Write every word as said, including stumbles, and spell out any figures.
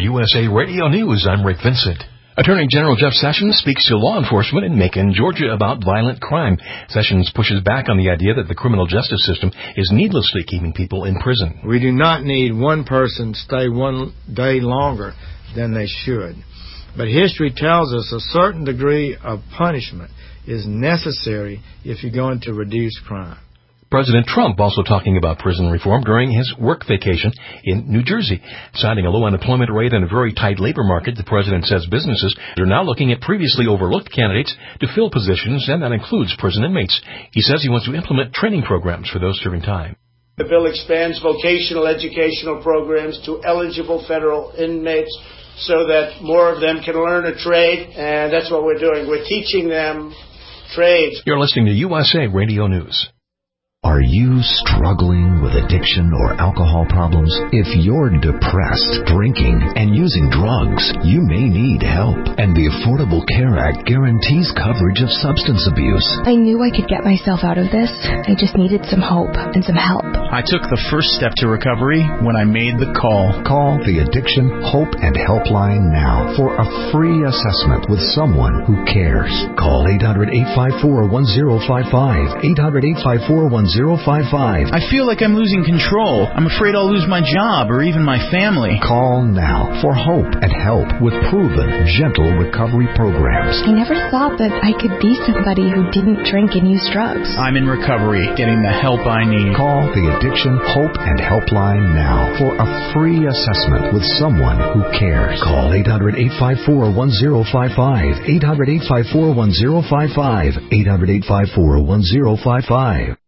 U S A Radio News, I'm Rick Vincent. Attorney General Jeff Sessions speaks to law enforcement in Macon, Georgia about violent crime. Sessions pushes back on the idea that the criminal justice system is needlessly keeping people in prison. We do not need one person to stay one day longer than they should. But history tells us a certain degree of punishment is necessary if you're going to reduce crime. President Trump also talking about prison reform during his work vacation in New Jersey. Citing a low unemployment rate and a very tight labor market, the president says businesses are now looking at previously overlooked candidates to fill positions, and that includes prison inmates. He says he wants to implement training programs for those serving time. The bill expands vocational educational programs to eligible federal inmates so that more of them can learn a trade, and that's what we're doing. We're teaching them trades. You're listening to U S A Radio News. Are you struggling with addiction or alcohol problems? If you're depressed, drinking, and using drugs, you may need help. And the Affordable Care Act guarantees coverage of substance abuse. I knew I could get myself out of this. I just needed some hope and some help. I took the first step to recovery when I made the call. Call the Addiction Hope and Helpline now for a free assessment with someone who cares. Call eight hundred, eight five four, one zero five five, eight hundred, eight five four, one zero five five. I feel like I'm losing control. I'm afraid I'll lose my job or even my family. Call now for hope and help with proven, gentle recovery programs. I never thought that I could be somebody who didn't drink and use drugs. I'm in recovery, getting the help I need. Call the Addiction Hope and Helpline now for a free assessment with someone who cares. Call eight hundred, eight five four, one zero five five, eight hundred, eight five four, one zero five five, eight hundred, eight five four, one zero five five.